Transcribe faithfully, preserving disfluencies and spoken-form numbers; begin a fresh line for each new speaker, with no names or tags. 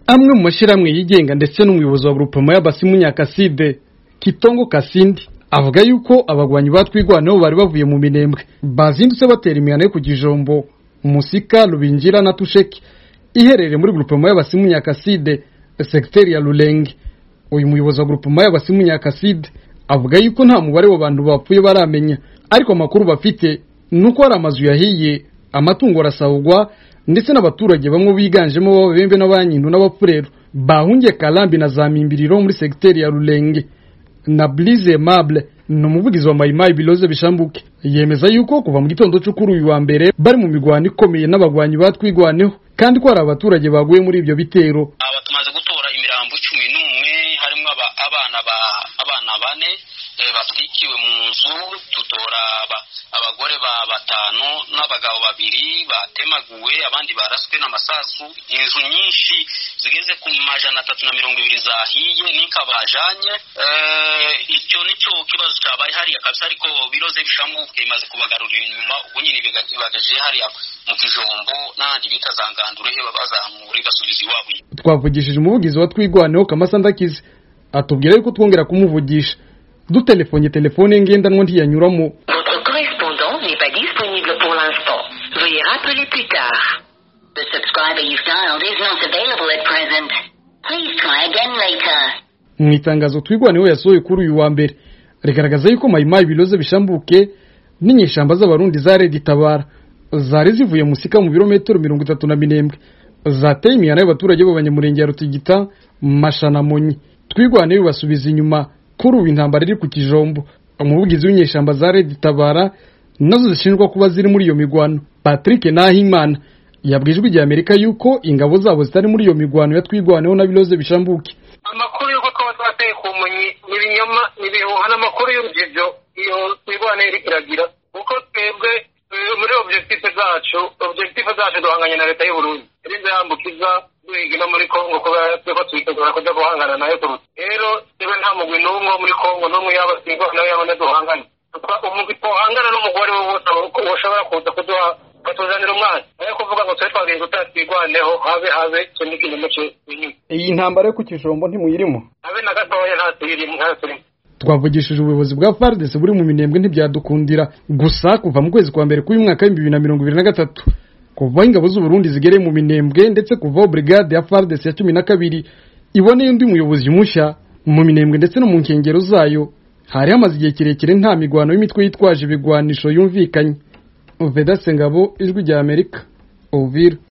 amwe mu mashyirahamwe yigenga ndetse n'umuyobozi wa groupement y'Abasimu Nyakaside Kitongo Kasindi avuga yuko abagwanyi batwigwaneho bari bavuye mu Minembwe bazindutse batera imihana yo ku Kijombo, Musika, Rubingira na Tusheki iherereye muri groupement y'Abasimu Nyakaside secteur ya Lulenge. Uyu muyobozi wa groupement y'Abasimu Nyakaside avuga yuko nta mubare w'abantu bapfuye baramenya, ariko amakuru bafite nuko hari amazu yahiye, amatungo arasahurwa ndetse n'abaturage bamwe biganjemo b'ababembe n'abanyintu n'abapfurero bahungiye Kalambi na Zamimbiriro muri secteur ya Lulenge. Na Blize Mable n'umuvugizi wa Mayimayi Biloze Bishambuke yemeza yuko kuva mu gitondo cyo kuri uyu wa mbere bari mu migwano ikomeye n'abagwanyi batwigwaneho, kandi ko hari abaturage baguye muri ibyo bitero.
Aba tumaze gutora imirambo cumi n'umwe harimo abana ba abana bane batwikiwe mu nzu, tutora abagore ba batanu n'abagabo babiri batemaguwe, abandi baraswe n'amasasu. Inzu nyinshi zigeze ku majana atatu na mirongo ibiri zahiye n'ikabajanye. Icyo nicyo kibazo cyabaye hariya kabisa, ariko Biloze Bishambuke imaze kubagarurira inyuma, ubu nyine bagaje hariya mu Kijombo n'andi bita Zangandurehe babazamura basubiza iwabo.
Twavugishije umuvugizi wa twigwaneho Kamasandakize atubwira yuko twongera kumuvugisha dutelefonye telefone ngendanwa ntiyanyuramo.
Votre correspondant n'est pas disponible pour l'instant. Veuillez rappeler plus tard. The subscriber you've dialed is not available at present. Please try again later.
Mu itangazo twigwaneho yasohoye kuri uyu wa mbere rigaragaza yuko Mayimayi Biloze Bishambuke n'inyeshamba z'abarundi za Red Tabara zari zivuye Musika mu birometero mirongo itatu na Minembwe zateye imihana y'abaturage b'abanyamurenge ya Rutigita, Mashana, Monyi. Twigwaneho basubiza inyuma kuri ubu intambara iri ku Kijombo. Umuvugizi w'inyeshamba za Red Tabara nazo zishinjwa kuba ziri muri iyo migwano, Patrick Nahimana, yabwijwe igihe Amerika yuko ingabo zabo zitari muri iyo migwano ya twigwaneho na Biloze Bishambuke.
Amakuru yuko twateye ku Monyi n'ibinyoma n'ibihuha n'amakuru y'urugivyo iyo twigwaneho iri kiragira, kuko twebwe muri objectif zacu objectif zacu duhanganye na leta y'u Burundi irize yambukiza duhigina muri Kongo kuba tweko twitegura kuja guhangana nayo kuruta. Rero twebwe nta mugwi n'umwe muri Kongo n'umwe yaba twigwaneho yabone duhangane. Umugwi tuhangana n'umugore wose ushobora kuza kuduha batuzanira umwana, ayo kuvuga ngo twe twagiye gutatwigwaneho habe habe kintu kintu cyo inyuma.
Iyi ntambara yo ku Kijombo ntimuyirimo
habe na gatoya nta tuyirimo nta turimo.
Twavugishije ubuyobozi bwa F A R D C buri mu Minembwe ntibyadukundira, gusa kuva mu kwezi kwa mbere k'uyu mwaka wa bibiri na mirongo ibiri na gatatu kuva ingabo z'u Burundi zigereye mu Minembwe ndetse kuva brigade ya F A R D C ya cumi na kabiri iboneye undi muyobozi mushya mu Minembwe ndetse no mu nkengero zayo, hari hamaze igihe kirekire nta migwano y'imitwe yitwaje ibigwanisho yumvikanye. Uveda Sengabo, Ijwi rya Amerika, Uvira.